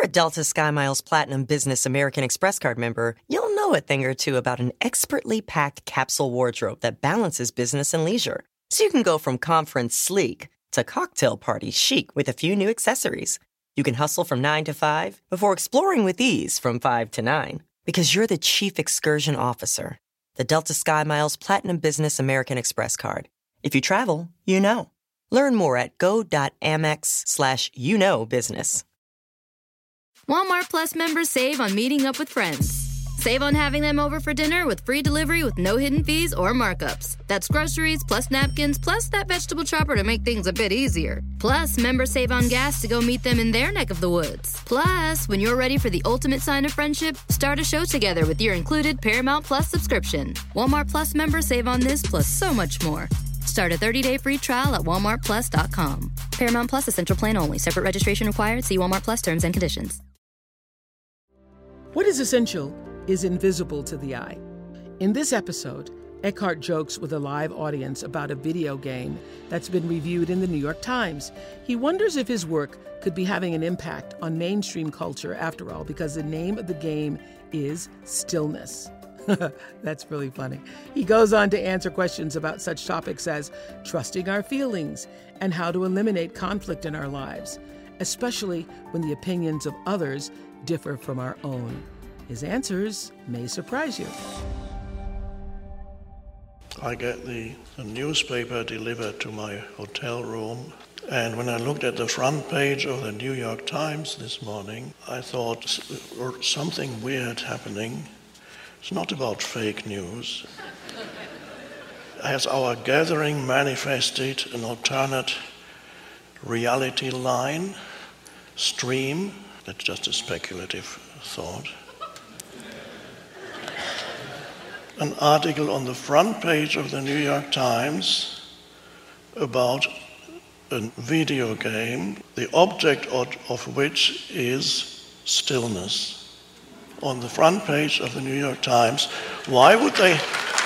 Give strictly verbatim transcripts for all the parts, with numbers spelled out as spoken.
a Delta SkyMiles Platinum Business American Express card member, you'll know a thing or two about an expertly packed capsule wardrobe that balances business and leisure. So you can go from conference sleek to cocktail party chic with a few new accessories. You can hustle from nine to five before exploring with ease from five to nine. Because you're the chief excursion officer. The Delta SkyMiles Platinum Business American Express card. If you travel, you know. Learn more at go.amex slash you know business. Walmart Plus members save on meeting up with friends. Save on having them over for dinner with free delivery with no hidden fees or markups. That's groceries plus napkins plus that vegetable chopper to make things a bit easier. Plus, members save on gas to go meet them in their neck of the woods. Plus, when you're ready for the ultimate sign of friendship, start a show together with your included Paramount Plus subscription. Walmart Plus members save on this plus so much more. Start a thirty-day free trial at walmart plus dot com. Paramount Plus Essential Plan only. Separate registration required. See Walmart Plus terms and conditions. What is essential is invisible to the eye. In this episode, Eckhart jokes with a live audience about a video game that's been reviewed in the New York Times. He wonders if his work could be having an impact on mainstream culture after all, because the name of the game is Stillness. That's really funny. He goes on to answer questions about such topics as trusting our feelings and how to eliminate conflict in our lives, especially when the opinions of others differ from our own. His answers may surprise you. I get the, the newspaper delivered to my hotel room, and when I looked at the front page of the New York Times this morning, I thought something weird happening. It's not about fake news. Has our gathering manifested an alternate reality line, stream? That's just a speculative thought. An article on the front page of the New York Times about a video game, the object of, of which is stillness. On the front page of the New York Times. Why would they...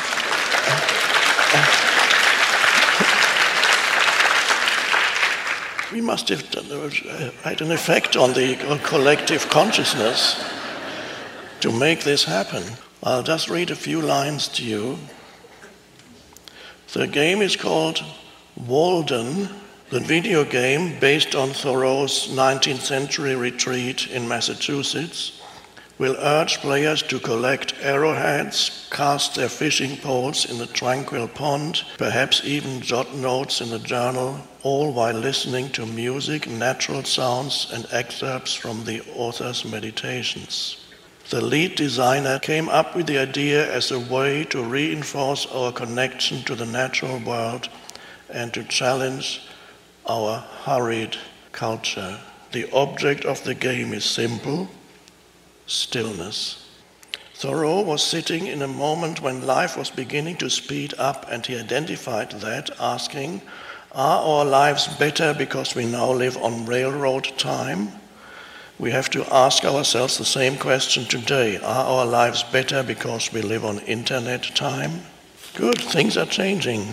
We must have had an effect on the collective consciousness to make this happen. I'll just read a few lines to you. The game is called Walden, the video game based on Thoreau's nineteenth century retreat in Massachusetts, will urge players to collect arrowheads, cast their fishing poles in the tranquil pond, perhaps even jot notes in a journal, all while listening to music, natural sounds, and excerpts from the author's meditations. The lead designer came up with the idea as a way to reinforce our connection to the natural world and to challenge our hurried culture. The object of the game is simple: stillness. Thoreau was sitting in a moment when life was beginning to speed up, and he identified that, asking, are our lives better because we now live on railroad time? We have to ask ourselves the same question today. Are our lives better because we live on internet time? Good, things are changing.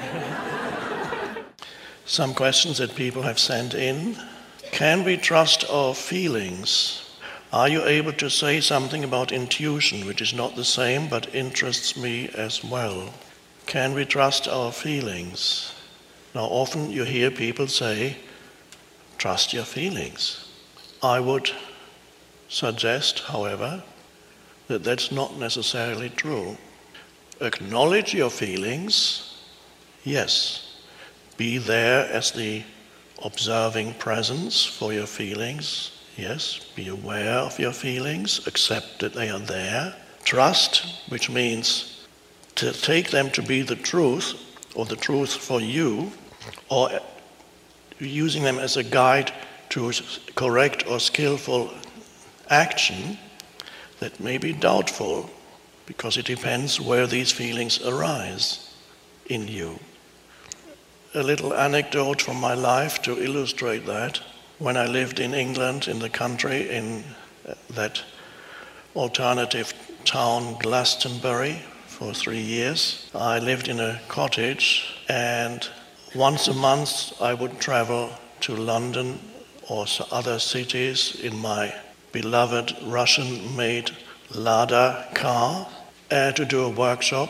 Some questions that people have sent in. Can we trust our feelings? Are you able to say something about intuition, which is not the same but interests me as well? Can we trust our feelings? Now, often you hear people say, trust your feelings. I would suggest, however, that that's not necessarily true. Acknowledge your feelings, yes. Be there as the observing presence for your feelings. Yes, be aware of your feelings, accept that they are there. Trust, which means to take them to be the truth, or the truth for you, or using them as a guide to correct or skillful action that may be doubtful, because it depends where these feelings arise in you. A little anecdote from my life to illustrate that. When I lived in England, in the country, in that alternative town Glastonbury for three years, I lived in a cottage, and once a month I would travel to London or other cities in my beloved Russian-made Lada car uh, to do a workshop,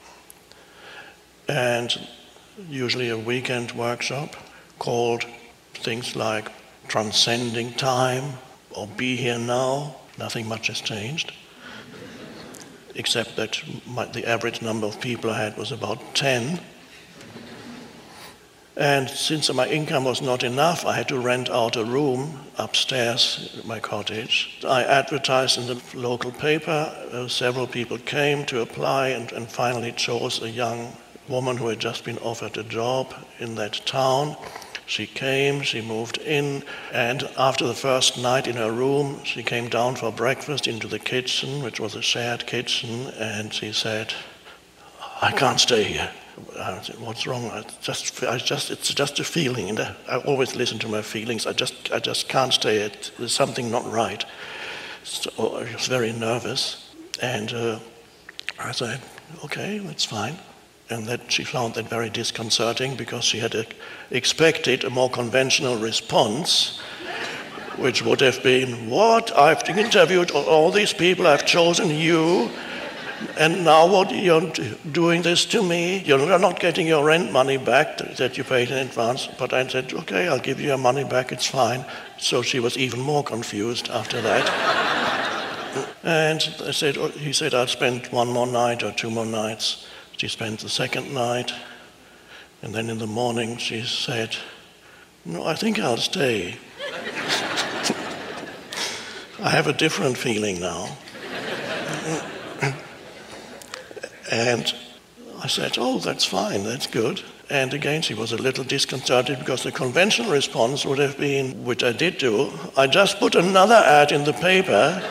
and usually a weekend workshop called things like Transcending Time or Be Here Now. Nothing much has changed, except that my, the average number of people I had was about ten. And since my income was not enough, I had to rent out a room upstairs in my cottage. I advertised in the local paper. Uh, several people came to apply and, and finally chose a young woman who had just been offered a job in that town. She came, she moved in, and after the first night in her room, she came down for breakfast into the kitchen, which was a shared kitchen, and she said, "I can't stay here." I said, "What's wrong?" I just, I just, it's just a feeling, and I always listen to my feelings. I just, I just can't stay. It, there's something not right. So I was very nervous, and uh, I said, "Okay, that's fine." And that she found that very disconcerting because she had uh, expected a more conventional response, which would have been, "What? I've interviewed all these people. I've chosen you. And now what, you're doing this to me? You're not getting your rent money back that you paid in advance." But I said, "Okay, I'll give you your money back, it's fine." So she was even more confused after that. And I said, he said, "I'll spend one more night or two more nights." She spent the second night. And then in the morning she said, "No, I think I'll stay." I have a different feeling now. And I said, "Oh, that's fine, that's good." And again, she was a little disconcerted because the conventional response would have been, which I did do, "I just put another ad in the paper,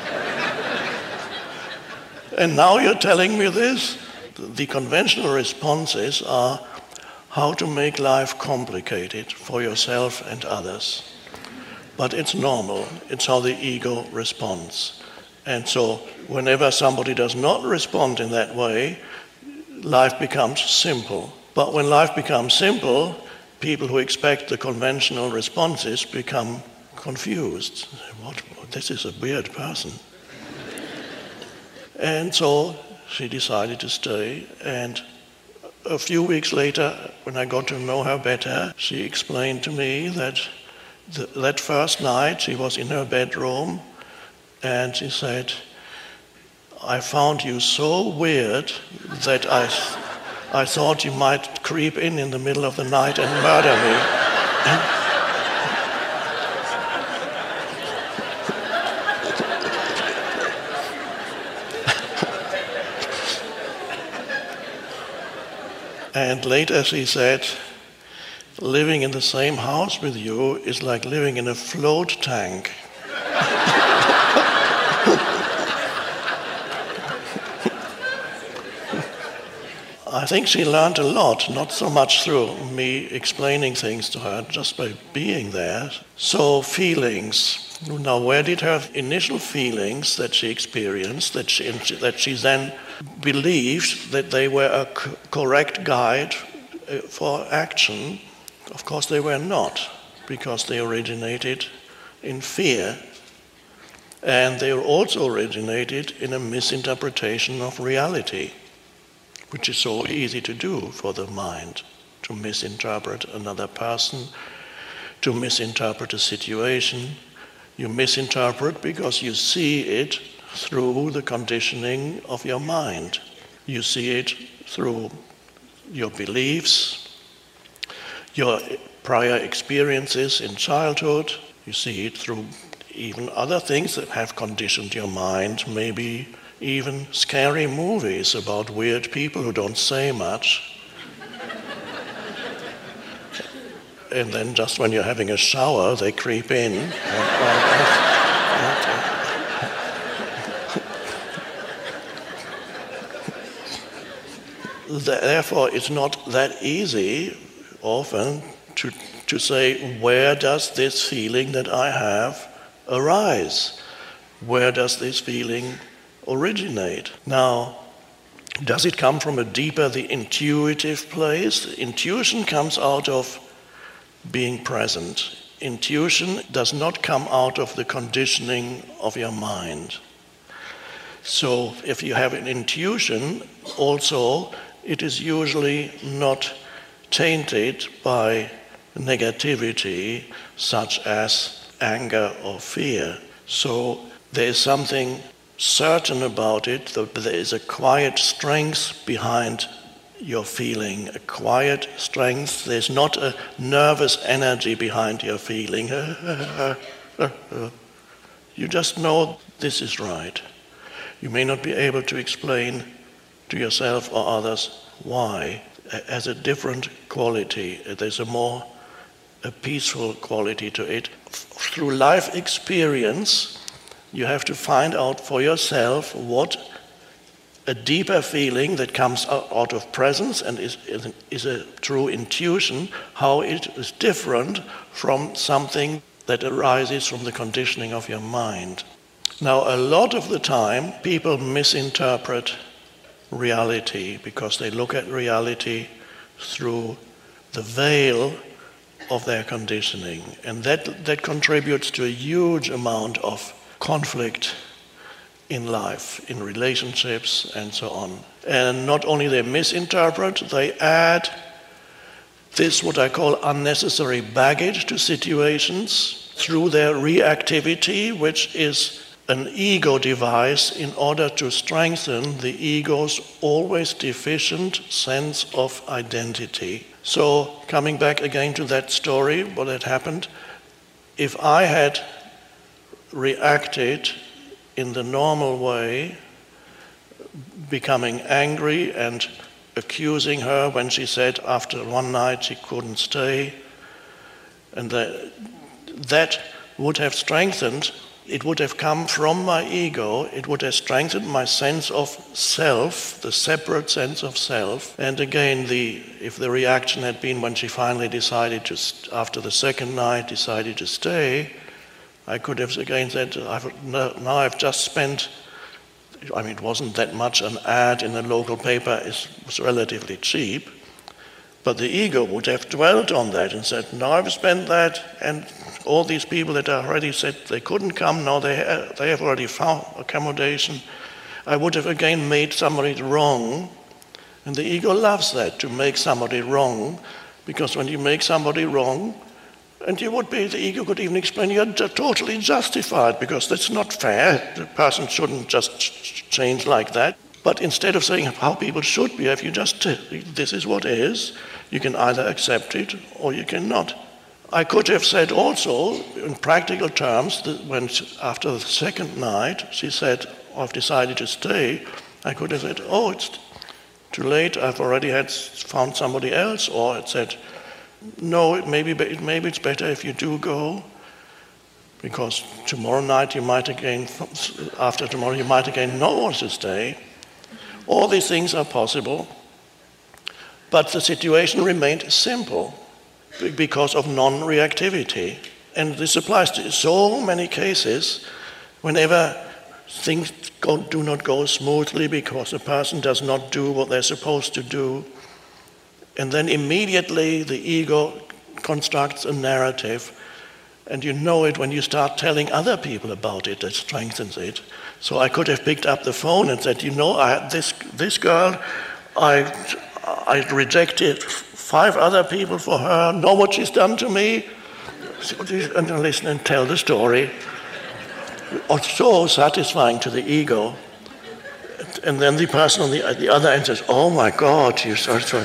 and now you're telling me this?" The conventional responses are how to make life complicated for yourself and others. But it's normal, it's how the ego responds. And so whenever somebody does not respond in that way, life becomes simple. But when life becomes simple, people who expect the conventional responses become confused. What? This is a weird person. And so she decided to stay. And a few weeks later, when I got to know her better, she explained to me that the, that first night she was in her bedroom, and she said, "I found you so weird that I, I thought you might creep in in the middle of the night and murder me." And later she said, "Living in the same house with you is like living in a float tank." I think she learned a lot, not so much through me explaining things to her, just by being there. So feelings. Now, where did her initial feelings that she experienced, that she, that she then believed that they were a c- correct guide for action? Of course they were not, because they originated in fear. And they also originated in a misinterpretation of reality, which is so easy to do for the mind, to misinterpret another person, to misinterpret a situation. You misinterpret because you see it through the conditioning of your mind. You see it through your beliefs, your prior experiences in childhood. You see it through even other things that have conditioned your mind, maybe even scary movies about weird people who don't say much. And then just when you're having a shower, they creep in. Therefore, it's not that easy often to, to say, where does this feeling that I have arise? Where does this feeling originate? Now, does it come from a deeper, the intuitive place? Intuition comes out of being present intuition does not come out of the conditioning of your mind. So if you have an intuition, also, it is usually not tainted by negativity, such as anger or fear. So there is something certain about it, that there is a quiet strength behind your feeling, a quiet strength. There's not a nervous energy behind your feeling. You just know this is right. You may not be able to explain to yourself or others why. It has a different quality. There's a more a peaceful quality to it. Through life experience, you have to find out for yourself what a deeper feeling that comes out of presence and is, is a true intuition, how it is different from something that arises from the conditioning of your mind. Now, a lot of the time, people misinterpret reality because they look at reality through the veil of their conditioning. And that, that contributes to a huge amount of conflict in life, in relationships, and so on. And not only they misinterpret, they add this, what I call unnecessary baggage to situations through their reactivity, which is an ego device in order to strengthen the ego's always deficient sense of identity. So, coming back again to that story, what had happened, if I had reacted in the normal way, becoming angry and accusing her when she said after one night she couldn't stay, and that, that would have strengthened, it would have come from my ego, it would have strengthened my sense of self, the separate sense of self. And again, the if the reaction had been when she finally decided to, after the second night, decided to stay, I could have again said, I've, now I've just spent, I mean, it wasn't that much, an ad in the local paper is, was relatively cheap, but the ego would have dwelt on that and said, now I've spent that, and all these people that already said they couldn't come, now they, ha- they have already found accommodation. I would have again made somebody wrong, and the ego loves that, to make somebody wrong, because when you make somebody wrong, and you would be, the ego could even explain you're totally justified because that's not fair. The person shouldn't just ch- change like that. But instead of saying how people should behave, you just tell, this is what is. You can either accept it or you cannot. I could have said also, in practical terms, that when after the second night she said, I've decided to stay, I could have said, oh, it's too late, I've already had found somebody else, or it said, no, it maybe, maybe it's better if you do go, because tomorrow night you might again, after tomorrow you might again not want to stay. All these things are possible, but the situation remained simple because of non-reactivity. And this applies to so many cases whenever things go, do not go smoothly because a person does not do what they're supposed to do. And then immediately the ego constructs a narrative, and you know it when you start telling other people about it, that strengthens it. So I could have picked up the phone and said, you know, I, this this girl, I I rejected five other people for her, know what she's done to me? And then listen and tell the story. It's so satisfying to the ego. And then the person on the, the other end says, oh my God, you start to...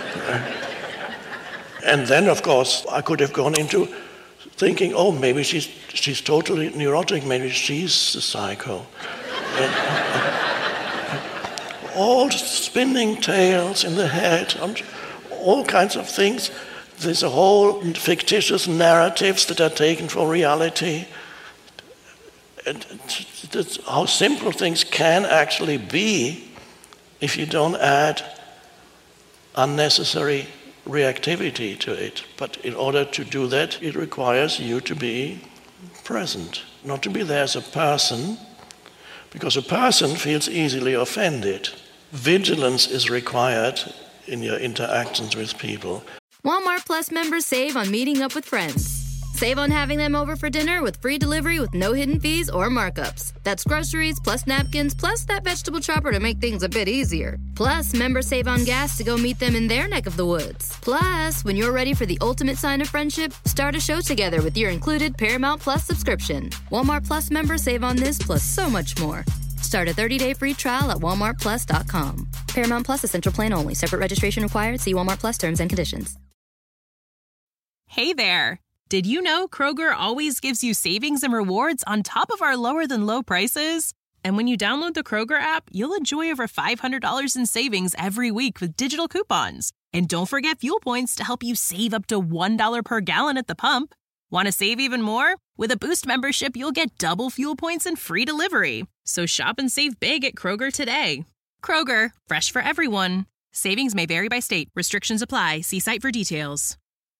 And then, of course, I could have gone into thinking, oh, maybe she's she's totally neurotic, maybe she's a psycho. And, uh, all spinning tales in the head, all kinds of things. There's a whole fictitious narratives that are taken for reality. And that's how simple things can actually be if you don't add unnecessary reactivity to it. But in order to do that, it requires you to be present, not to be there as a person, because a person feels easily offended. Vigilance is required in your interactions with people. Walmart Plus members save on meeting up with friends. Save on having them over for dinner with free delivery with no hidden fees or markups. That's groceries plus napkins plus that vegetable chopper to make things a bit easier. Plus, members save on gas to go meet them in their neck of the woods. Plus, when you're ready for the ultimate sign of friendship, start a show together with your included Paramount Plus subscription. Walmart Plus members save on this plus so much more. Start a thirty-day free trial at walmart plus dot com. Paramount Plus Essential Plan only. Separate registration required. See Walmart Plus terms and conditions. Hey there. Did you know Kroger always gives you savings and rewards on top of our lower-than-low prices? And when you download the Kroger app, you'll enjoy over five hundred dollars in savings every week with digital coupons. And don't forget fuel points to help you save up to one dollar per gallon at the pump. Want to save even more? With a Boost membership, you'll get double fuel points and free delivery. So shop and save big at Kroger today. Kroger, fresh for everyone. Savings may vary by state. Restrictions apply. See site for details.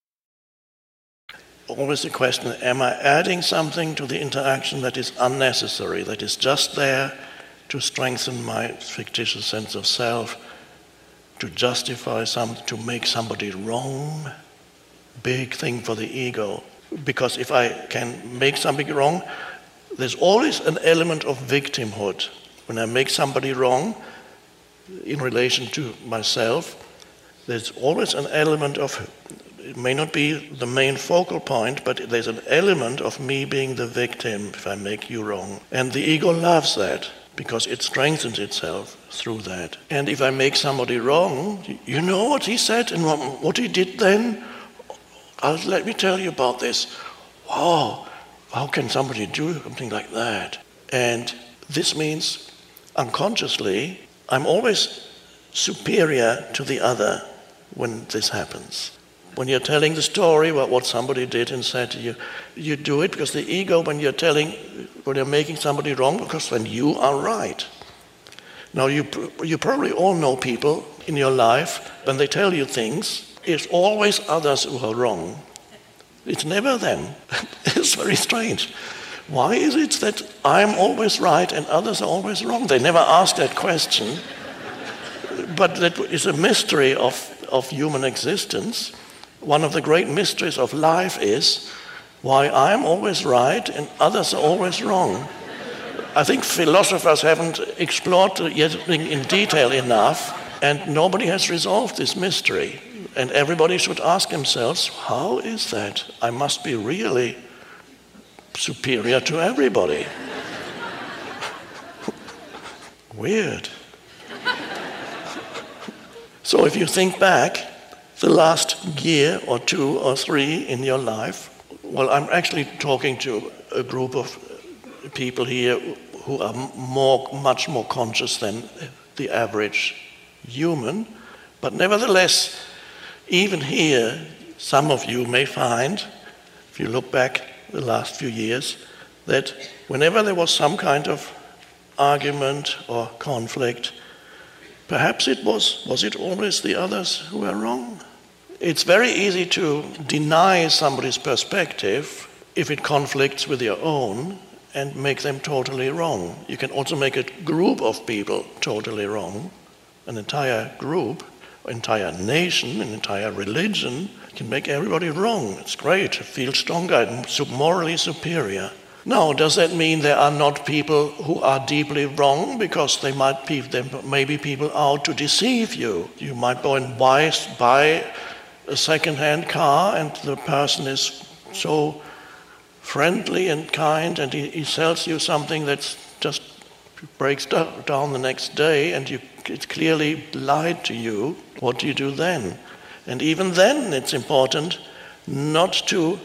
Always the question, am I adding something to the interaction that is unnecessary, that is just there to strengthen my fictitious sense of self, to justify something, to make somebody wrong? Big thing for the ego. Because if I can make something wrong, there's always an element of victimhood. When I make somebody wrong in relation to myself, there's always an element of, it may not be the main focal point, but there's an element of me being the victim if I make you wrong. And the ego loves that because it strengthens itself through that. And if I make somebody wrong, you know what he said and what he did then? I'll, let me tell you about this. Wow, how can somebody do something like that? And this means unconsciously, I'm always superior to the other when this happens. When you're telling the story about what somebody did and said to you, you do it because the ego, when you're telling, when you're making somebody wrong, because when you are right. Now, you you probably all know people in your life, when they tell you things, it's always others who are wrong. It's never them. It's very strange. Why is it that I'm always right and others are always wrong? They never ask that question. But that is a mystery of, of human existence. One of the great mysteries of life is why I'm always right and others are always wrong. I think philosophers haven't explored yet in detail enough, and nobody has resolved this mystery. And everybody should ask themselves, how is that? I must be really superior to everybody. Weird. So if you think back, the last year or two or three in your life, well, I'm actually talking to a group of people here who are more, much more conscious than the average human, but nevertheless, even here, some of you may find, if you look back the last few years, that whenever there was some kind of argument or conflict, perhaps it was, was it always the others who were wrong? It's very easy to deny somebody's perspective if it conflicts with your own and make them totally wrong. You can also make a group of people totally wrong, an entire group, entire nation, an entire religion can make everybody wrong. It's great, feel stronger and morally superior. Now, does that mean there are not people who are deeply wrong? Because they might be, there may be people out to deceive you. You might go and buy, buy a second-hand car and the person is so friendly and kind and he, he sells you something that's just breaks down the next day and you, it clearly lied to you. What do you do then? And even then it's important not to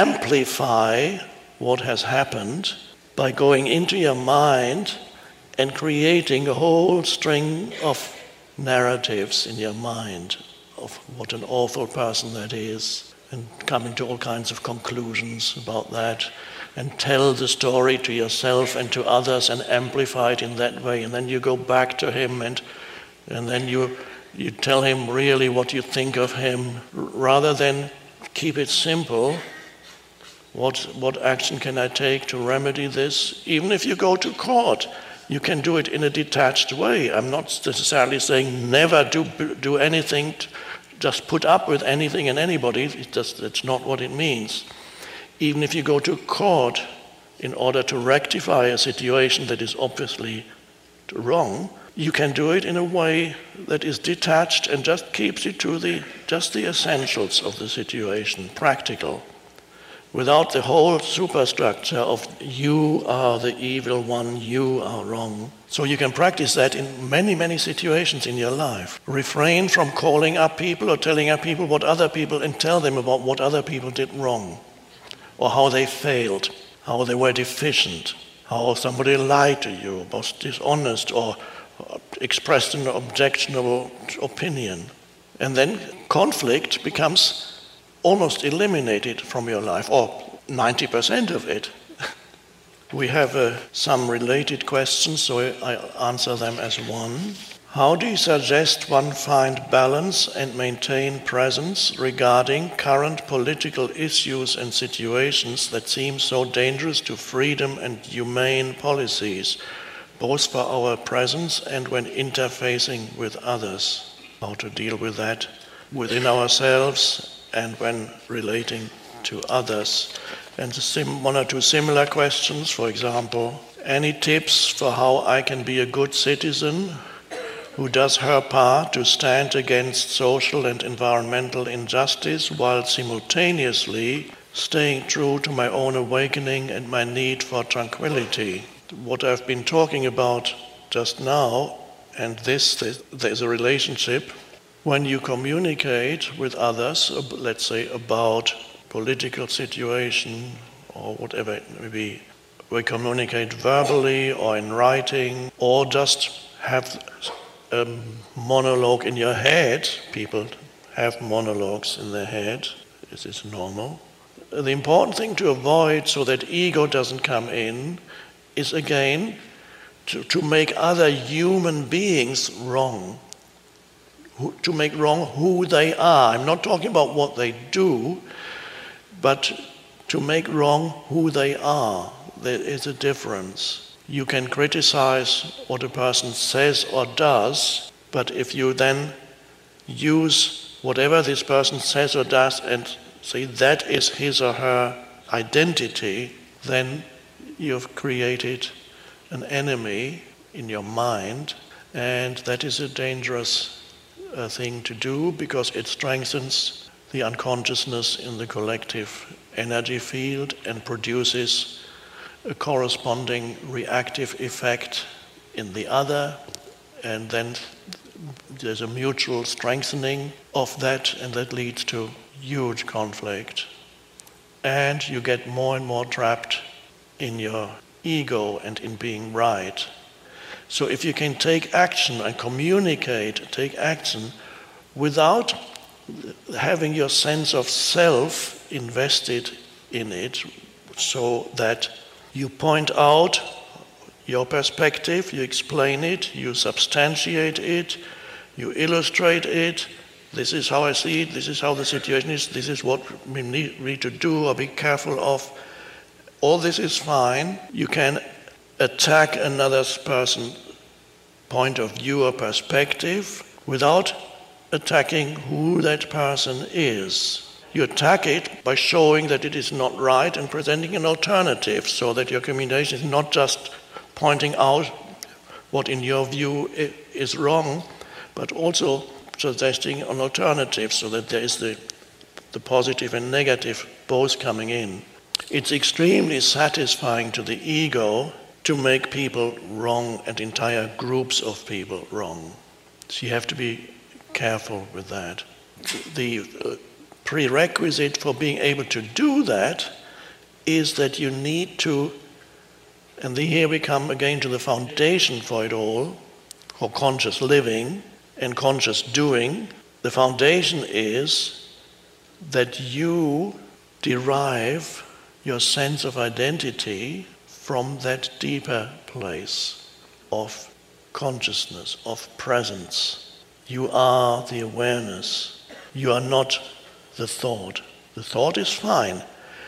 amplify what has happened by going into your mind and creating a whole string of narratives in your mind of what an awful person that is, and coming to all kinds of conclusions about that, and tell the story to yourself and to others and amplify it in that way. And then you go back to him and and then you you tell him really what you think of him, rather than keep it simple. What what action can I take to remedy this? Even if you go to court, you can do it in a detached way. I'm not necessarily saying never do do anything, to just put up with anything and anybody. It's just, that's not what it means. Even if you go to court in order to rectify a situation that is obviously wrong, you can do it in a way that is detached and just keeps it to the just the essentials of the situation, practical, without the whole superstructure of you are the evil one, you are wrong. So you can practice that in many, many situations in your life. Refrain from calling up people or telling up people what other people and tell them about what other people did wrong, or how they failed, how they were deficient, how somebody lied to you, was dishonest, or expressed an objectionable opinion. And then conflict becomes almost eliminated from your life, or ninety percent of it. We have uh, some related questions, so I answer them as one. How do you suggest one find balance and maintain presence regarding current political issues and situations that seem so dangerous to freedom and humane policies, both for our presence and when interfacing with others? How to deal with that within ourselves and when relating to others. And sim- one or two similar questions, for example, any tips for how I can be a good citizen who does her part to stand against social and environmental injustice while simultaneously staying true to my own awakening and my need for tranquility? What I've been talking about just now, and this, there's a relationship. When you communicate with others, let's say about political situation or whatever it may be, we communicate verbally or in writing, or just have a monologue in your head. People have monologues in their head. This is normal. The important thing to avoid so that ego doesn't come in is, again, to, to make other human beings wrong. To make wrong who they are. I'm not talking about what they do, but to make wrong who they are. There is a difference. You can criticize what a person says or does, but if you then use whatever this person says or does and say that is his or her identity, then you've created an enemy in your mind, and that is a dangerous uh, thing to do, because it strengthens the unconsciousness in the collective energy field and produces a corresponding reactive effect in the other, and then there's a mutual strengthening of that, and that leads to huge conflict. And you get more and more trapped in your ego and in being right. So if you can take action and communicate, take action without having your sense of self invested in it, so that you point out your perspective, you explain it, you substantiate it, you illustrate it. This is how I see it, this is how the situation is, this is what we need, need to do or be careful of. All this is fine. You can attack another person's point of view or perspective without attacking who that person is. You attack it by showing that it is not right and presenting an alternative, so that your communication is not just pointing out what in your view is wrong, but also suggesting an alternative, so that there is the, the positive and negative both coming in. It's extremely satisfying to the ego to make people wrong and entire groups of people wrong. So you have to be careful with that. The uh, prerequisite for being able to do that is that you need to, and here we come again to the foundation for it all, for conscious living and conscious doing. The foundation is that you derive your sense of identity from that deeper place of consciousness, of presence. You are the awareness. You are not the thought. The thought is fine.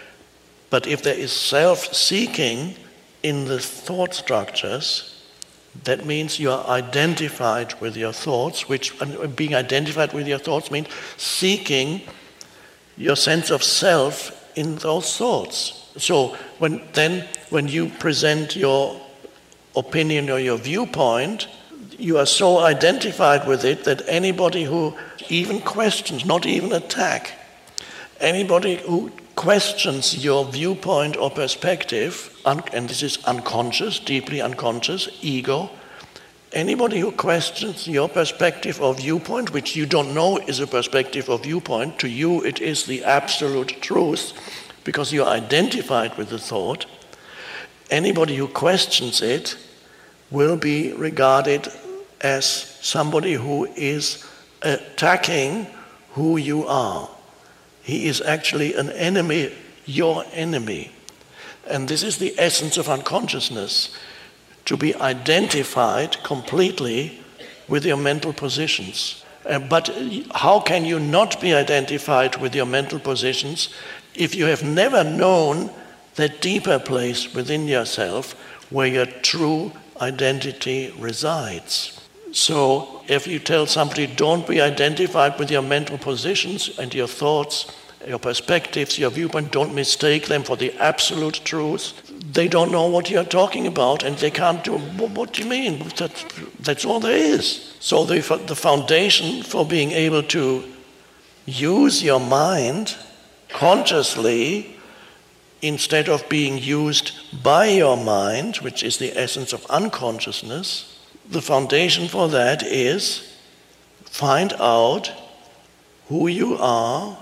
But if there is self-seeking in the thought structures, that means you are identified with your thoughts, which being identified with your thoughts means seeking your sense of self in those thoughts. So when then when you present your opinion or your viewpoint, you are so identified with it that anybody who even questions, not even attack, anybody who questions your viewpoint or perspective, un- and this is unconscious, deeply unconscious, ego, anybody who questions your perspective or viewpoint, which you don't know is a perspective or viewpoint, to you it is the absolute truth, because you're identified with the thought, anybody who questions it will be regarded as somebody who is attacking who you are. He is actually an enemy, your enemy. And this is the essence of unconsciousness, to be identified completely with your mental positions. Uh, but how can you not be identified with your mental positions if you have never known that deeper place within yourself where your true identity resides? So if you tell somebody, don't be identified with your mental positions and your thoughts, your perspectives, your viewpoint, don't mistake them for the absolute truth, they don't know what you're talking about, and they can't do, what do you mean? That, that's all there is. So the, the foundation for being able to use your mind consciously instead of being used by your mind, which is the essence of unconsciousness, the foundation for that is find out who you are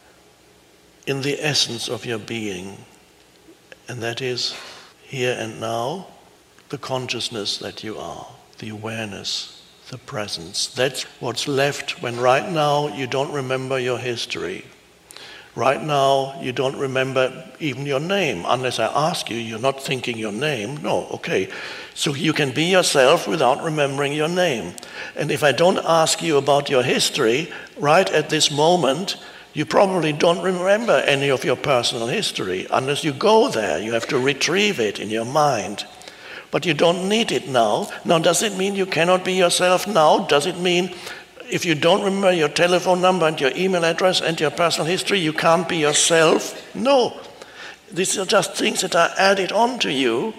in the essence of your being. And that is here and now, the consciousness that you are, the awareness, the presence. That's what's left when right now you don't remember your history. Right now, you don't remember even your name. Unless I ask you, you're not thinking your name. No, okay. So you can be yourself without remembering your name. And if I don't ask you about your history, right at this moment, you probably don't remember any of your personal history. Unless you go there, you have to retrieve it in your mind. But you don't need it now. Now, does it mean you cannot be yourself now? Does it mean if you don't remember your telephone number and your email address and your personal history, you can't be yourself? No. These are just things that are added on to you.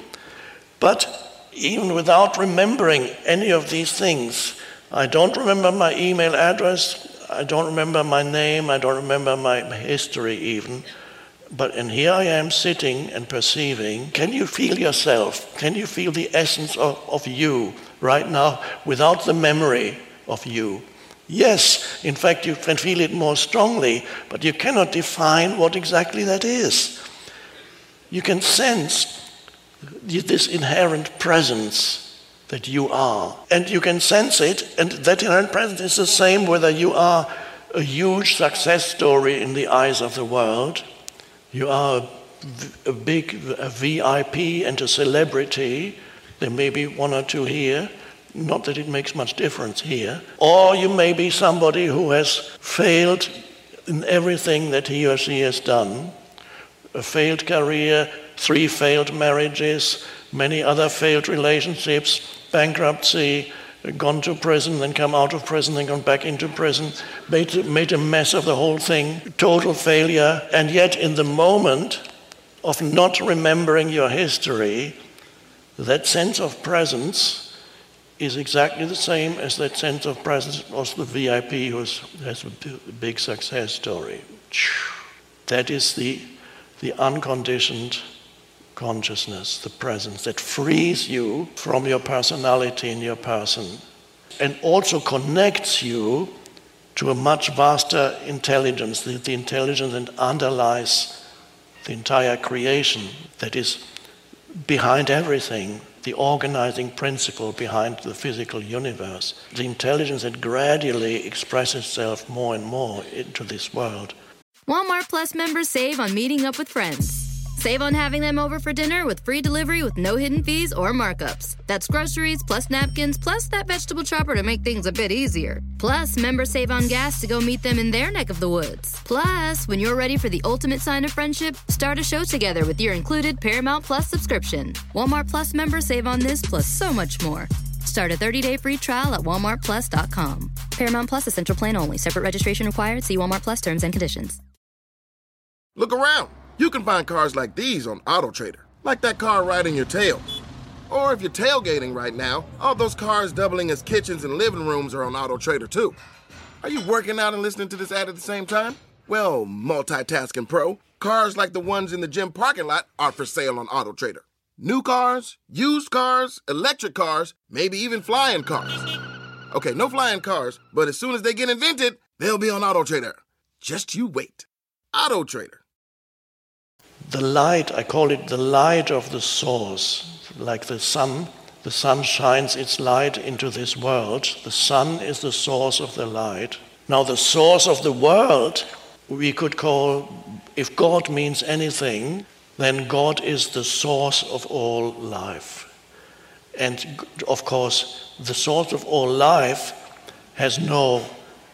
But even without remembering any of these things, I don't remember my email address, I don't remember my name, I don't remember my history even. But and here I am sitting and perceiving. Can you feel yourself? Can you feel the essence of, of you right now without the memory of you? Yes, in fact, you can feel it more strongly, but you cannot define what exactly that is. You can sense this inherent presence that you are. And you can sense it, and that inherent presence is the same whether you are a huge success story in the eyes of the world, you are a, a big a V I P and a celebrity, there may be one or two here, not that it makes much difference here. Or you may be somebody who has failed in everything that he or she has done. A failed career, three failed marriages, many other failed relationships, bankruptcy, gone to prison, then come out of prison, then gone back into prison, made, made a mess of the whole thing, total failure. And yet in the moment of not remembering your history, that sense of presence is exactly the same as that sense of presence of the V I P who has a big success story. That is the, the unconditioned consciousness, the presence that frees you from your personality in your person and also connects you to a much vaster intelligence, the, the intelligence that underlies the entire creation, that is behind everything, the organizing principle behind the physical universe, the intelligence that gradually expresses itself more and more into this world. Walmart Plus members save on meeting up with friends. Save on having them over for dinner with free delivery with no hidden fees or markups. That's groceries plus napkins plus that vegetable chopper to make things a bit easier. Plus, members save on gas to go meet them in their neck of the woods. Plus, when you're ready for the ultimate sign of friendship, start a show together with your included Paramount Plus subscription. Walmart Plus members save on this plus so much more. Start a thirty-day free trial at walmart plus dot com. Paramount Plus Essential Plan only. Separate registration required. See Walmart Plus terms and conditions. Look around. You can find cars like these on AutoTrader, like that car riding your tail. Or if you're tailgating right now, all those cars doubling as kitchens and living rooms are on AutoTrader too. Are you working out and listening to this ad at the same time? Well, multitasking pro, cars like the ones in the gym parking lot are for sale on AutoTrader. New cars, used cars, electric cars, maybe even flying cars. Okay, no flying cars, but as soon as they get invented, they'll be on AutoTrader. Just you wait. AutoTrader. The light, I call it the light of the source, like the sun. The sun shines its light into this world. The sun is the source of the light. Now the source of the world, we could call, if God means anything, then God is the source of all life. And of course, the source of all life has no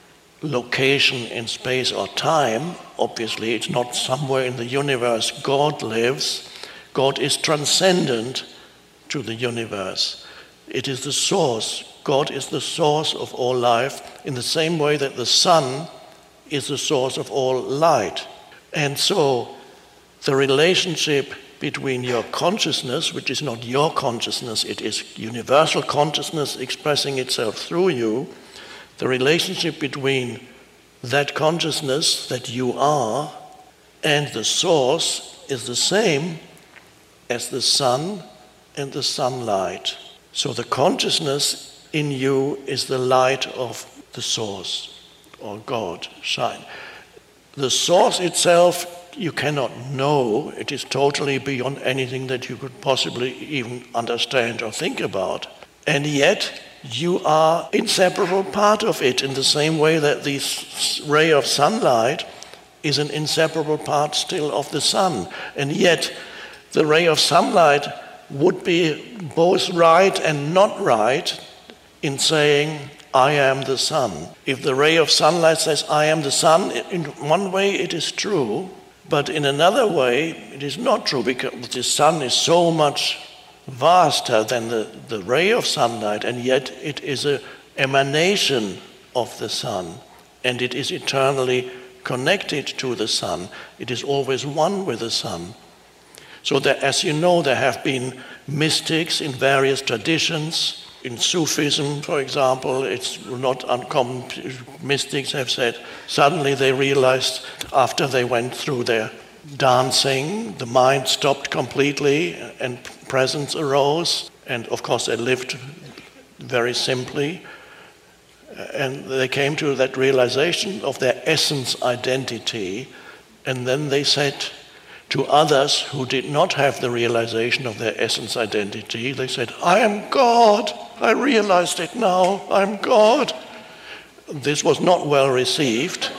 location in space or time. Obviously, it's not somewhere in the universe God lives. God is transcendent to the universe. It is the source. God is the source of all life in the same way that the sun is the source of all light. And so the relationship between your consciousness, which is not your consciousness, it is universal consciousness expressing itself through you, the relationship between that consciousness that you are and the source is the same as the sun and the sunlight. So the consciousness in you is the light of the source, or God, shine. The source itself you cannot know. It is totally beyond anything that you could possibly even understand or think about. And yet, you are inseparable part of it in the same way that this ray of sunlight is an inseparable part still of the sun. And yet, the ray of sunlight would be both right and not right in saying, I am the sun. If the ray of sunlight says, I am the sun, in one way it is true, but in another way it is not true, because the sun is so much vaster than the, the ray of sunlight, and yet it is an emanation of the sun, and it is eternally connected to the sun. It is always one with the sun. So that, as you know, there have been mystics in various traditions. In Sufism, for example, it's not uncommon. Mystics have said suddenly they realized after they went through their dancing, the mind stopped completely and presence arose. And of course, they lived very simply. And they came to that realization of their essence identity. And then they said to others who did not have the realization of their essence identity, they said, I am God. I realized it now. I'm God. This was not well received.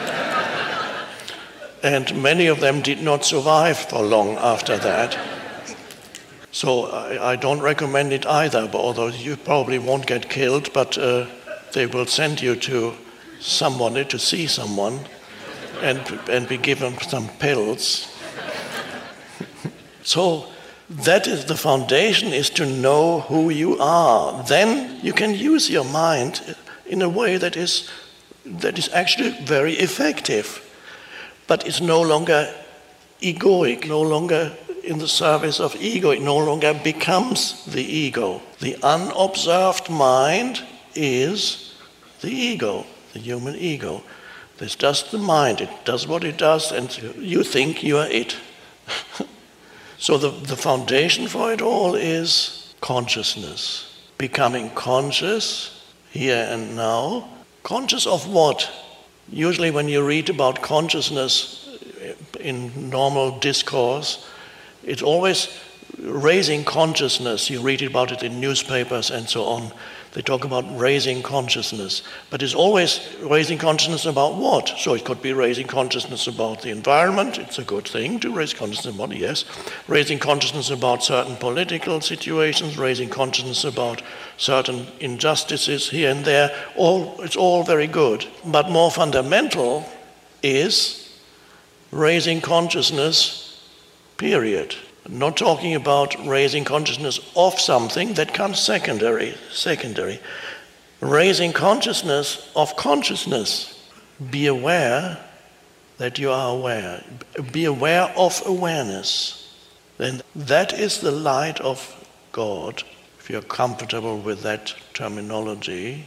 And many of them did not survive for long after that. So I, I don't recommend it either, but although you probably won't get killed, but uh, they will send you to someone, to see someone, and, and be given some pills. So that is the foundation, is to know who you are. Then you can use your mind in a way that is that is actually very effective. But it's no longer egoic, no longer in the service of ego. It no longer becomes the ego. The unobserved mind is the ego, the human ego. It's just the mind. It does what it does, and you think you are it. So the, the foundation for it all is consciousness. Becoming conscious here and now. Conscious of what? Usually when you read about consciousness in normal discourse, it's always raising consciousness. You read about it in newspapers and so on. They talk about raising consciousness. But it's always raising consciousness about what? So it could be raising consciousness about the environment. It's a good thing to raise consciousness about, yes. Raising consciousness about certain political situations, raising consciousness about certain injustices here and there. All, it's all very good. But more fundamental is raising consciousness, period. I'm not talking about raising consciousness of something that comes secondary, secondary. Raising consciousness of consciousness. Be aware that you are aware. Be aware of awareness. Then that is the light of God, if you're comfortable with that terminology.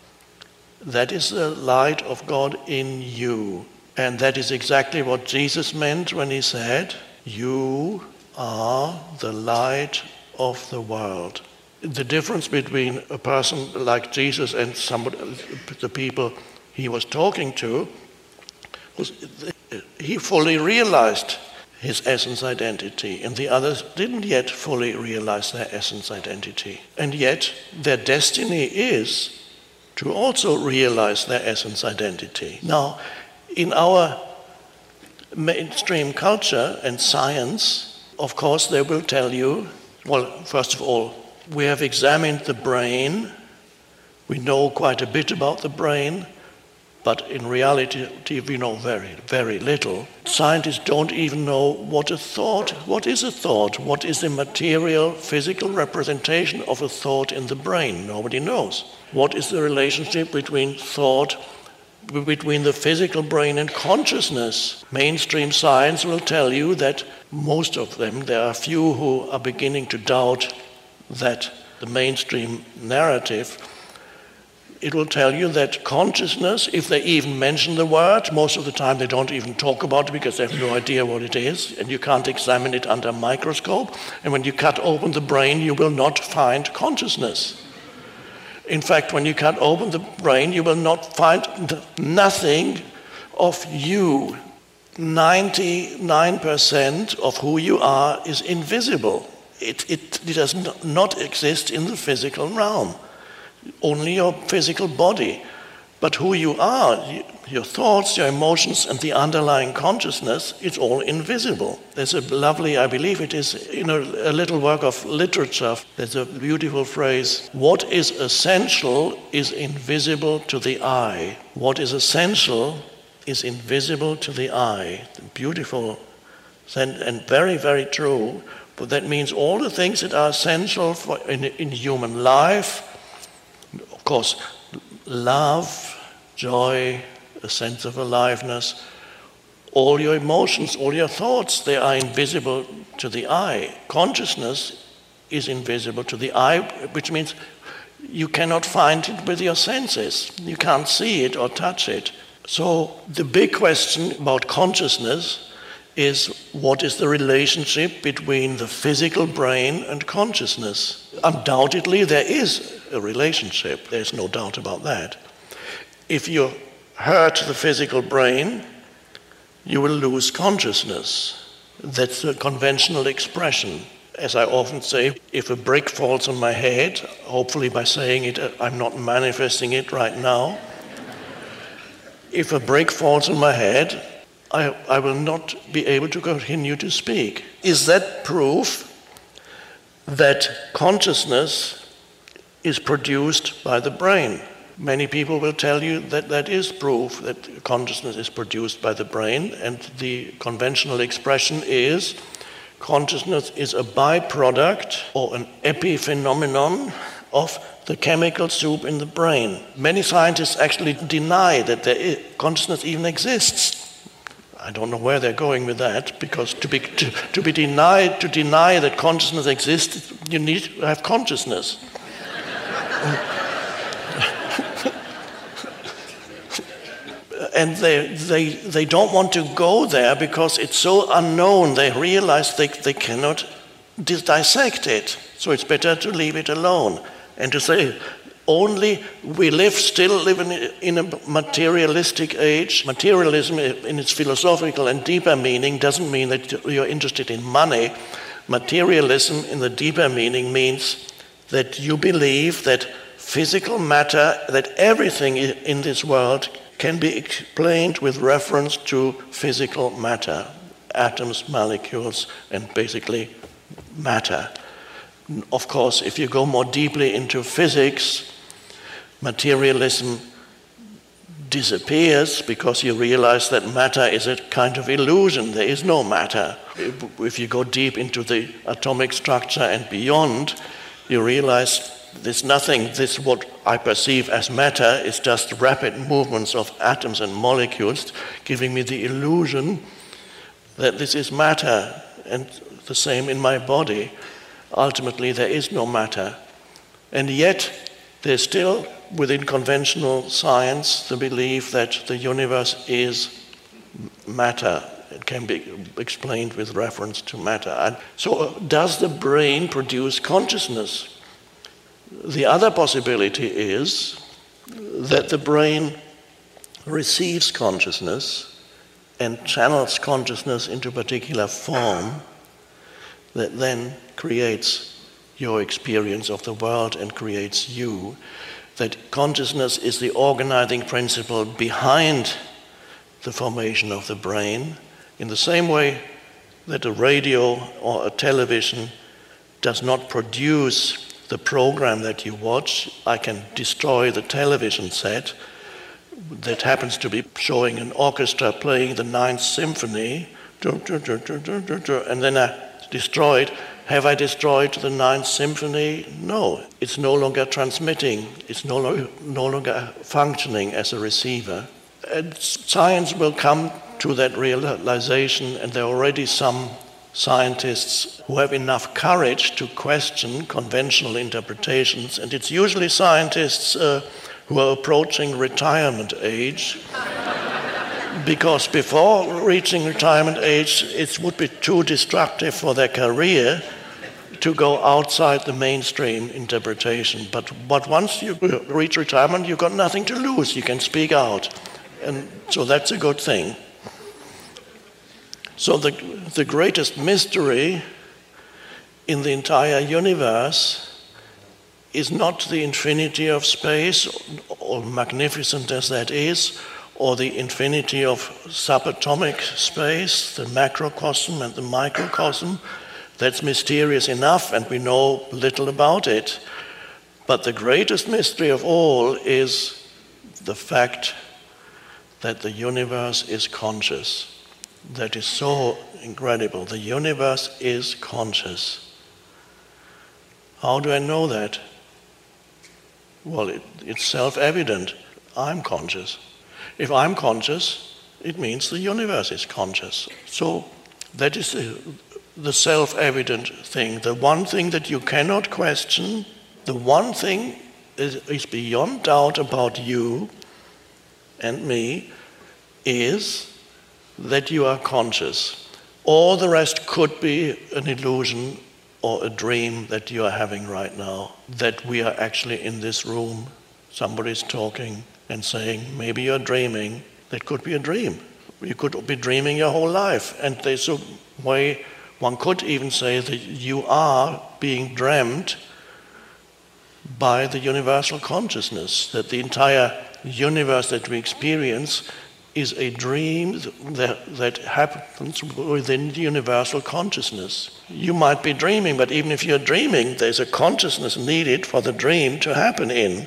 That is the light of God in you. And that is exactly what Jesus meant when he said, "You are the light of the world." The difference between a person like Jesus and somebody, the people he was talking to, was he fully realized his essence identity, and the others didn't yet fully realize their essence identity. And yet their destiny is to also realize their essence identity. Now, in our mainstream culture and science, of course, they will tell you, well, first of all, we have examined the brain. We know quite a bit about the brain, but in reality, we know very, very little. Scientists don't even know what a thought, what is a thought? What is the material, physical representation of a thought in the brain? Nobody knows. What is the relationship between thought, between the physical brain and consciousness? Mainstream science will tell you that most of them, there are few who are beginning to doubt that the mainstream narrative, it will tell you that consciousness, if they even mention the word, most of the time they don't even talk about it because they have no idea what it is, and you can't examine it under a microscope. And when you cut open the brain, you will not find consciousness. In fact, when you cut open the brain, you will not find nothing of you. ninety-nine percent of who you are is invisible. It, it, it does not exist in the physical realm. Only your physical body. But who you are, your thoughts, your emotions, and the underlying consciousness, it's all invisible. There's a lovely, I believe it is in a, a little work of literature, there's a beautiful phrase, what is essential is invisible to the eye. What is essential is invisible to the eye. Beautiful and very, very true. But that means all the things that are essential for in, in human life, of course, love, joy, a sense of aliveness, all your emotions, all your thoughts, they are invisible to the eye. Consciousness is invisible to the eye, which means you cannot find it with your senses. You can't see it or touch it. So the big question about consciousness is, what is the relationship between the physical brain and consciousness? Undoubtedly, there is a relationship. There's no doubt about that. If you hurt the physical brain, you will lose consciousness. That's a conventional expression. As I often say, if a brick falls on my head, hopefully by saying it, I'm not manifesting it right now. If a brick falls on my head, I, I will not be able to continue to speak. Is that proof that consciousness is produced by the brain? Many people will tell you that that is proof that consciousness is produced by the brain, and the conventional expression is consciousness is a byproduct or an epiphenomenon of the chemical soup in the brain. Many scientists actually deny that there is, consciousness even exists. I don't know where they're going with that, because to be to, to be denied to deny that consciousness exists, you need to have consciousness. And they they they don't want to go there because it's so unknown. They realize they they cannot dis- dissect it. So it's better to leave it alone and to say, only we live, still live in, in a materialistic age. Materialism in its philosophical and deeper meaning doesn't mean that you're interested in money. Materialism in the deeper meaning means that you believe that physical matter, that everything in this world can be explained with reference to physical matter, atoms, molecules, and basically matter. Of course, if you go more deeply into physics, materialism disappears because you realize that matter is a kind of illusion. There is no matter. If you go deep into the atomic structure and beyond, you realize there's nothing, this what I perceive as matter is just rapid movements of atoms and molecules giving me the illusion that this is matter, and the same in my body. Ultimately, there is no matter. And yet, there's still, within conventional science, the belief that the universe is matter. It can be explained with reference to matter. And so, does the brain produce consciousness? The other possibility is that the brain receives consciousness and channels consciousness into a particular form that then creates your experience of the world and creates you. That consciousness is the organizing principle behind the formation of the brain, in the same way that a radio or a television does not produce the program that you watch. I can destroy the television set that happens to be showing an orchestra playing the Ninth Symphony, and then I destroy it. Have I destroyed the Ninth Symphony? No, it's no longer transmitting. It's no, lo- no longer functioning as a receiver. And science will come to that realization, and there are already some scientists who have enough courage to question conventional interpretations, and it's usually scientists uh, who are approaching retirement age, because before reaching retirement age, it would be too destructive for their career to go outside the mainstream interpretation. But, but once you reach retirement, you've got nothing to lose. You can speak out. And so that's a good thing. So the, the greatest mystery in the entire universe is not the infinity of space, or magnificent as that is, or the infinity of subatomic space, the macrocosm and the microcosm. That's mysterious enough, and we know little about it. But the greatest mystery of all is the fact that the universe is conscious. That is so incredible. The universe is conscious. How do I know that? Well, it, it's self-evident. I'm conscious. If I'm conscious, it means the universe is conscious. So that is the, the self-evident thing. The one thing that you cannot question, the one thing is, is beyond doubt about you and me, is that you are conscious. All the rest could be an illusion or a dream that you are having right now, that we are actually in this room, somebody's talking and saying, maybe you're dreaming. That could be a dream. You could be dreaming your whole life. And there's a way, one could even say that you are being dreamt by the universal consciousness, that the entire universe that we experience is a dream that, that happens within the universal consciousness. You might be dreaming, but even if you're dreaming, there's a consciousness needed for the dream to happen in.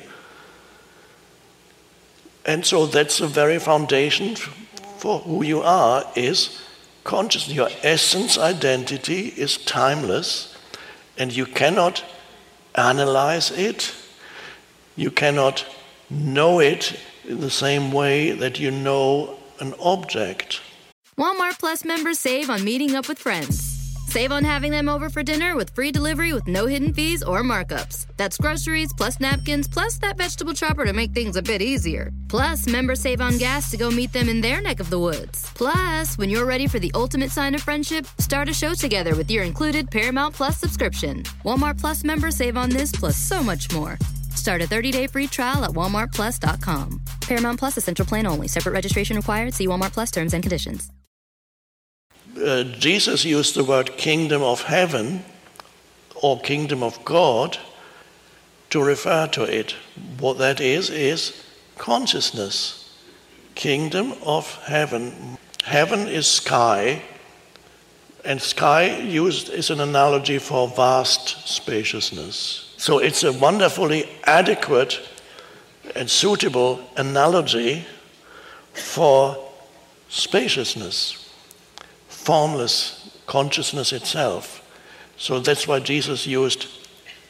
And so that's the very foundation for who you are, is consciousness. Your essence identity is timeless, and you cannot analyze it. You cannot know it in the same way that you know an object. Walmart Plus members save on meeting up with friends. Save on having them over for dinner with free delivery with no hidden fees or markups. That's groceries plus napkins plus that vegetable chopper to make things a bit easier. Plus, members save on gas to go meet them in their neck of the woods. Plus, when you're ready for the ultimate sign of friendship, start a show together with your included Paramount Plus subscription. Walmart Plus members save on this plus so much more. Start a thirty-day free trial at walmart plus dot com. Paramount Plus Essential Plan only. Separate registration required. See Walmart Plus terms and conditions. Uh, Jesus used the word kingdom of heaven or kingdom of God to refer to it. What that is, is consciousness. Kingdom of heaven. Heaven is sky, and sky used is an analogy for vast spaciousness. So it's a wonderfully adequate and suitable analogy for spaciousness, formless consciousness itself. So that's why Jesus used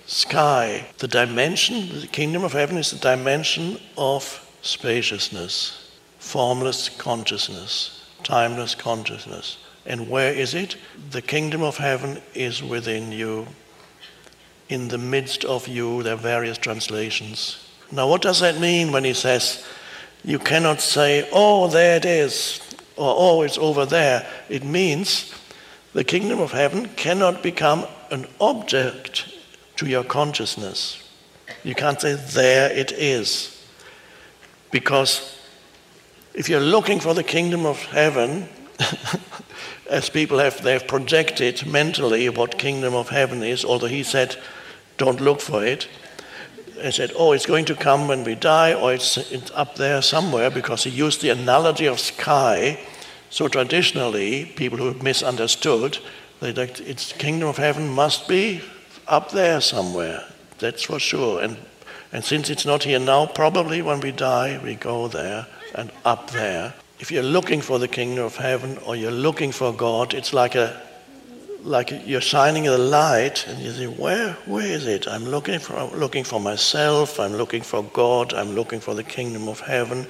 sky. The dimension, the kingdom of heaven is the dimension of spaciousness, formless consciousness, timeless consciousness. And where is it? The kingdom of heaven is within you, in the midst of you. There are various translations. Now, what does that mean when he says, you cannot say, oh, there it is, or oh, it's over there? It means the kingdom of heaven cannot become an object to your consciousness. You can't say, there it is. Because if you're looking for the kingdom of heaven, as people have, they've projected mentally what kingdom of heaven is, although he said, don't look for it. He said, oh, it's going to come when we die, or it's, it's up there somewhere, because he used the analogy of sky. So traditionally, people who misunderstood, they like, it's kingdom of heaven must be up there somewhere. That's for sure. And and since it's not here now, probably when we die, we go there and up there. If you're looking for the kingdom of heaven, or you're looking for God, it's like a like you're shining a light, and you say, where where is it? I'm looking for I'm looking for myself. I'm looking for God. I'm looking for the kingdom of heaven.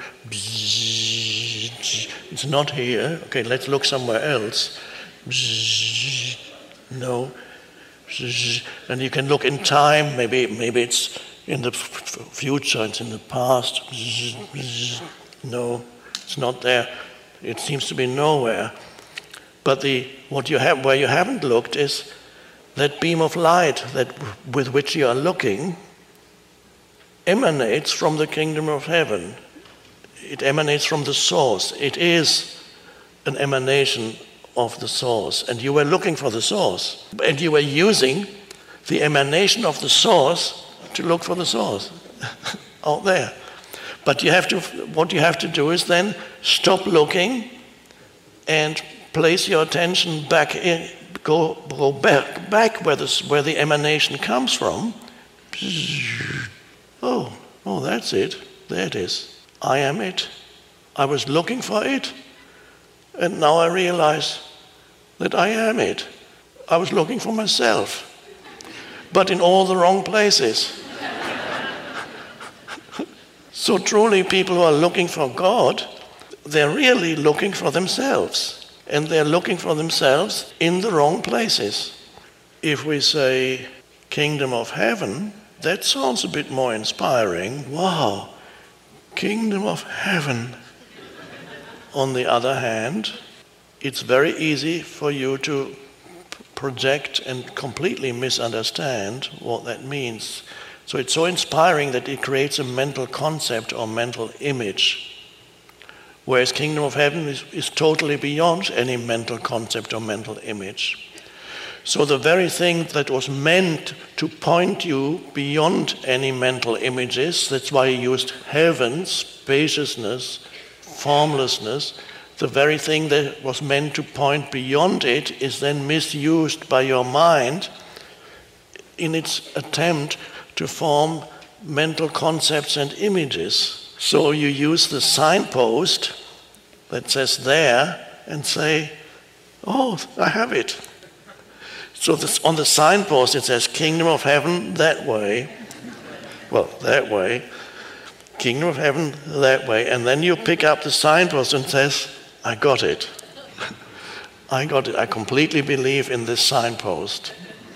It's not here. Okay, let's look somewhere else. No. And you can look in time. Maybe maybe it's in the f- future. It's in the past. No, it's not there. It seems to be nowhere. But the what you have, where you haven't looked, is that beam of light that with which you are looking emanates from the kingdom of heaven. It emanates from the source. It is an emanation of the source. And you were looking for the source. And you were using the emanation of the source to look for the source out there. But you have to, what you have to do is then stop looking and place your attention back in, go, go back, back where, this, where the emanation comes from. Oh, oh, that's it. There it is. I am it. I was looking for it, and now I realize that I am it. I was looking for myself, but in all the wrong places. So truly, people who are looking for God, they're really looking for themselves, and they're looking for themselves in the wrong places. If we say kingdom of heaven, that sounds a bit more inspiring. Wow, kingdom of heaven. On the other hand, it's very easy for you to project and completely misunderstand what that means. So it's so inspiring that it creates a mental concept or mental image, whereas kingdom of heaven is, is totally beyond any mental concept or mental image. So the very thing that was meant to point you beyond any mental images, that's why he used heaven, spaciousness, formlessness, the very thing that was meant to point beyond it is then misused by your mind in its attempt to form mental concepts and images. So you use the signpost that says there and say, oh, I have it. So this, on the signpost it says kingdom of heaven that way. Well, that way. Kingdom of heaven that way. And then you pick up the signpost and says, I got it. I got it. I completely believe in this signpost.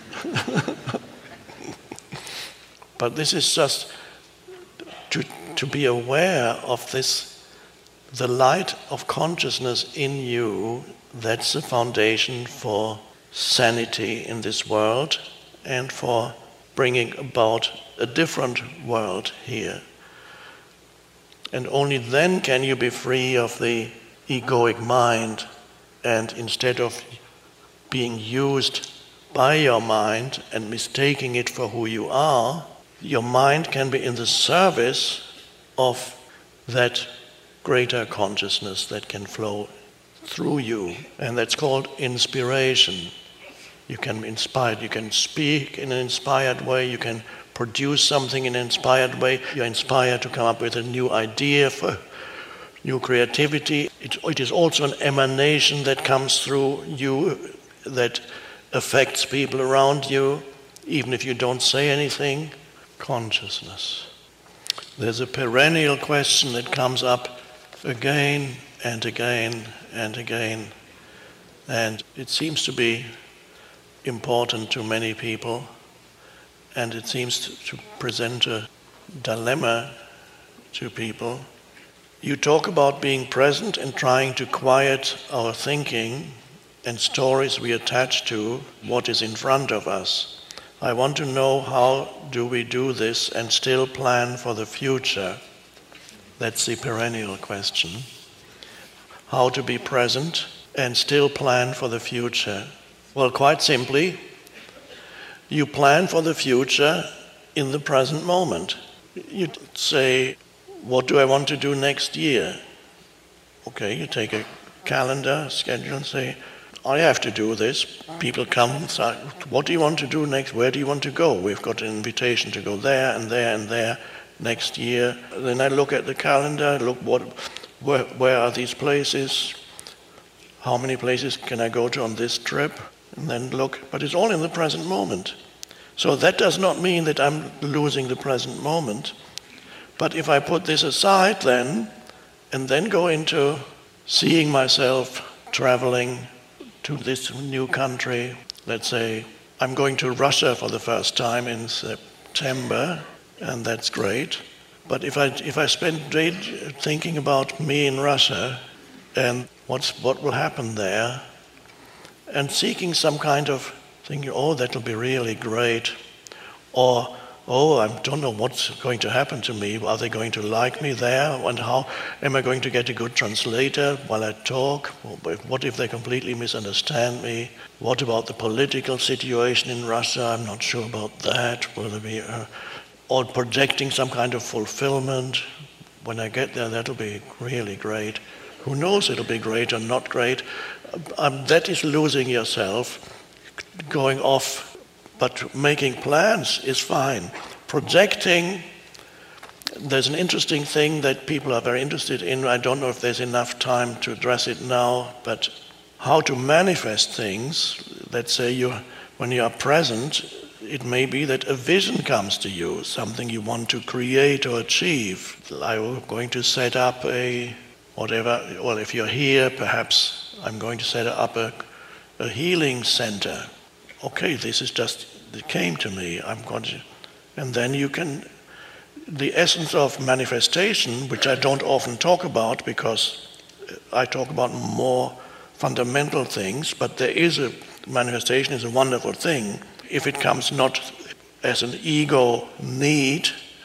But this is just to, to be aware of this, the light of consciousness in you. That's the foundation for sanity in this world and for bringing about a different world here. And only then can you be free of the egoic mind, and instead of being used by your mind and mistaking it for who you are, your mind can be in the service of that greater consciousness that can flow through you, and that's called inspiration. You can be inspired, you can speak in an inspired way, you can produce something in an inspired way, you're inspired to come up with a new idea for new creativity. It, it is also an emanation that comes through you that affects people around you. even if you don't say anything, consciousness. There's a perennial question that comes up again and again and again, and it seems to be important to many people, and it seems to, to present a dilemma to people. You talk about being present and trying to quiet our thinking and stories we attach to what is in front of us. I want to know, how do we do this and still plan for the future? That's the perennial question. How to be present and still plan for the future? Well, quite simply, you plan for the future in the present moment. You say, what do I want to do next year? Okay, you take a calendar, schedule, and say, I have to do this. People come and say, what do you want to do next? Where do you want to go? We've got an invitation to go there and there and there next year. Then I look at the calendar, look what, where, where are these places? How many places can I go to on this trip? And then look, but it's all in the present moment. So that does not mean that I'm losing the present moment. But if I put this aside then, and then go into seeing myself traveling to this new country, let's say I'm going to Russia for the first time in September, and that's great. But if I if I spend day thinking about me in Russia and what's what will happen there, and seeking some kind of thinking, oh, that'll be really great, or oh, I don't know what's going to happen to me. Are they going to like me there? And how am I going to get a good translator while I talk? What if they completely misunderstand me? What about the political situation in Russia? I'm not sure about that. Will there be, uh, or projecting some kind of fulfillment? When I get there, that'll be really great. Who knows, it'll be great or not great. Um, that is losing yourself, going off. But making plans is fine. Projecting, there's an interesting thing that people are very interested in. I don't know if there's enough time to address it now, but how to manifest things. Let's say you, when you are present, it may be that a vision comes to you, something you want to create or achieve. I'm going to set up a whatever, well, if you're here, perhaps I'm going to set up a, a healing center. Okay, this is just, it came to me, I'm going to, and then you can, the essence of manifestation, which I don't often talk about because I talk about more fundamental things, but there is a, manifestation is a wonderful thing if it comes not as an ego need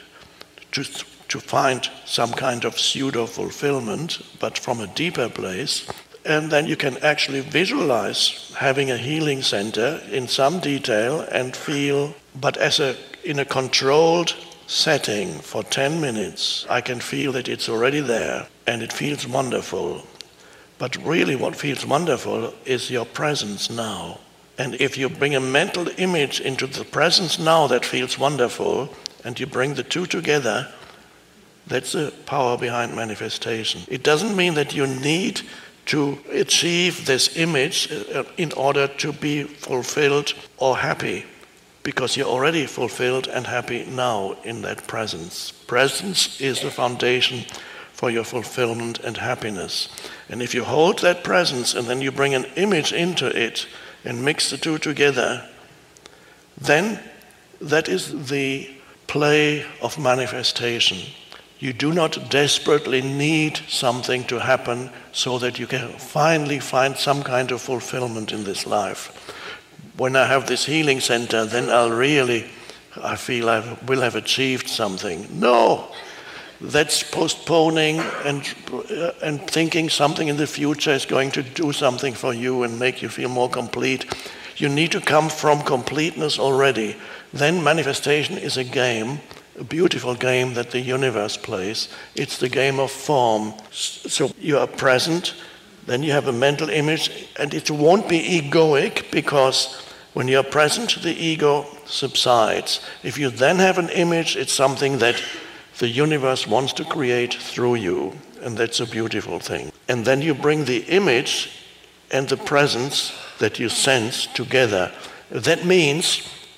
to, to find some kind of pseudo-fulfillment, but from a deeper place. And then you can actually visualize having a healing center in some detail and feel, but as a in a controlled setting for ten minutes, I can feel that it's already there and it feels wonderful. But really what feels wonderful is your presence now. And if you bring a mental image into the presence now that feels wonderful, and you bring the two together, that's the power behind manifestation. It doesn't mean that you need to achieve this image in order to be fulfilled or happy, because you're already fulfilled and happy now in that presence. Presence is the foundation for your fulfillment and happiness. And if you hold that presence and then you bring an image into it and mix the two together, then that is the play of manifestation. You do not desperately need something to happen so that you can finally find some kind of fulfillment in this life. When I have this healing center, then I'll really, I feel I will have achieved something. No, that's postponing and uh, and thinking something in the future is going to do something for you and make you feel more complete. You need to come from completeness already. Then manifestation is a game, a beautiful game that the universe plays. It's the game of form. So you are present, then you have a mental image, and it won't be egoic, because when you're present, the ego subsides. If you then have an image, it's something that the universe wants to create through you, and that's a beautiful thing. And then you bring the image and the presence that you sense together. That means,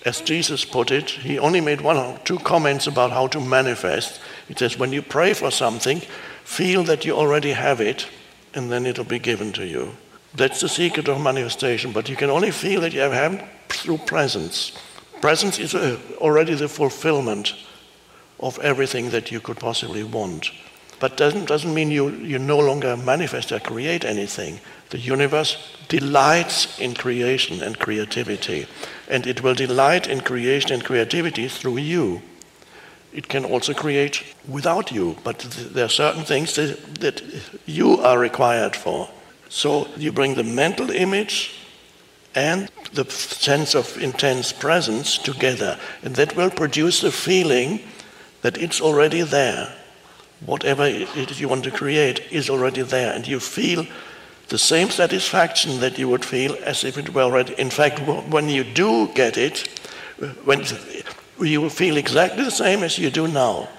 As Jesus put it, he only made one or two comments about how to manifest. He says, when you pray for something, feel that you already have it, and then it'll be given to you. That's the secret of manifestation, but you can only feel that you have it through presence. Presence is already the fulfillment of everything that you could possibly want. But doesn't doesn't mean you, you no longer manifest or create anything. The universe delights in creation and creativity, and it will delight in creation and creativity through you. It can also create without you, but there are certain things that, that you are required for. So you bring the mental image and the sense of intense presence together, and that will produce the feeling that it's already there. Whatever it is you want to create is already there, and you feel the same satisfaction that you would feel as if it were already. In fact, when you do get it, when you will feel exactly the same as you do now.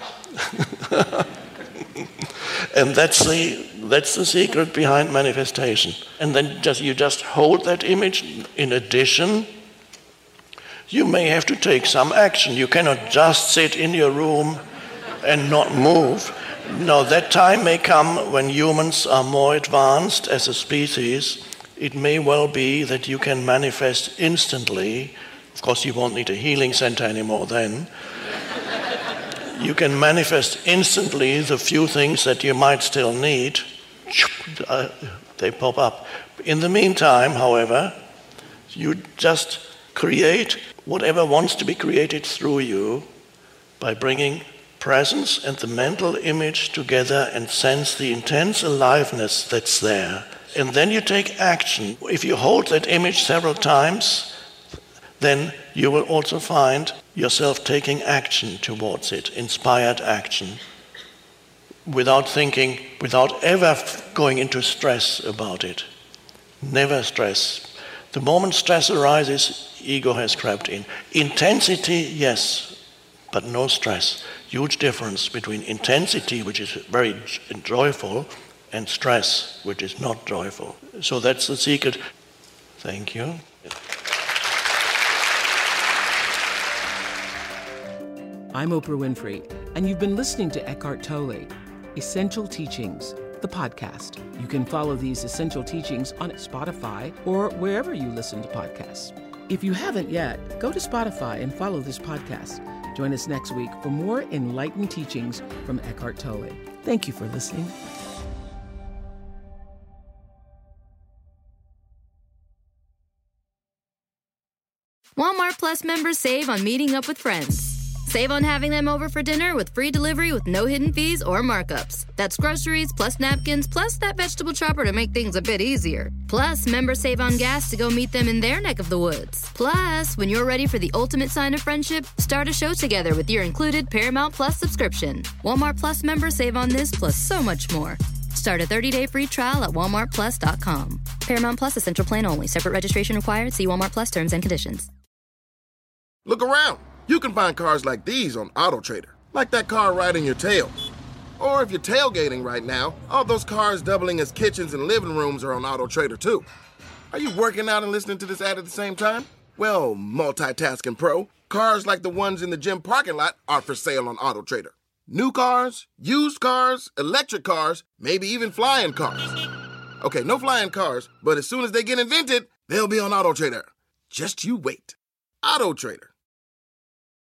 And that's the that's the secret behind manifestation. And then just you just hold that image. In addition, you may have to take some action. You cannot just sit in your room and not move. No, that time may come when humans are more advanced as a species. It may well be that you can manifest instantly. Of course, you won't need a healing center anymore then. You can manifest instantly the few things that you might still need. They pop up. In the meantime, however, you just create whatever wants to be created through you by bringing presence and the mental image together and sense the intense aliveness that's there. And then you take action. If you hold that image several times, then you will also find yourself taking action towards it, inspired action, without thinking, without ever going into stress about it. Never stress. The moment stress arises, ego has crept in. Intensity, yes, but no stress. Huge difference between intensity, which is very joyful, and stress, which is not joyful. So that's the secret. Thank you. I'm Oprah Winfrey, and you've been listening to Eckhart Tolle, Essential Teachings, the podcast. You can follow these essential teachings on Spotify or wherever you listen to podcasts. If you haven't yet, go to Spotify and follow this podcast. Join us next week for more enlightened teachings from Eckhart Tolle. Thank you for listening. Walmart Plus members save on meeting up with friends. Save on having them over for dinner with free delivery with no hidden fees or markups. That's groceries plus napkins plus that vegetable chopper to make things a bit easier. Plus, members save on gas to go meet them in their neck of the woods. Plus, when you're ready for the ultimate sign of friendship, start a show together with your included Paramount Plus subscription. Walmart Plus members save on this plus so much more. Start a thirty-day free trial at walmart plus dot com. Paramount Plus Essential Plan only. Separate registration required. See Walmart Plus terms and conditions. Look around. You can find cars like these on AutoTrader, like that car riding your tail. Or if you're tailgating right now, all those cars doubling as kitchens and living rooms are on AutoTrader too. Are you working out and listening to this ad at the same time? Well, multitasking pro, cars like the ones in the gym parking lot are for sale on AutoTrader. New cars, used cars, electric cars, maybe even flying cars. Okay, no flying cars, but as soon as they get invented, they'll be on AutoTrader. Just you wait. AutoTrader.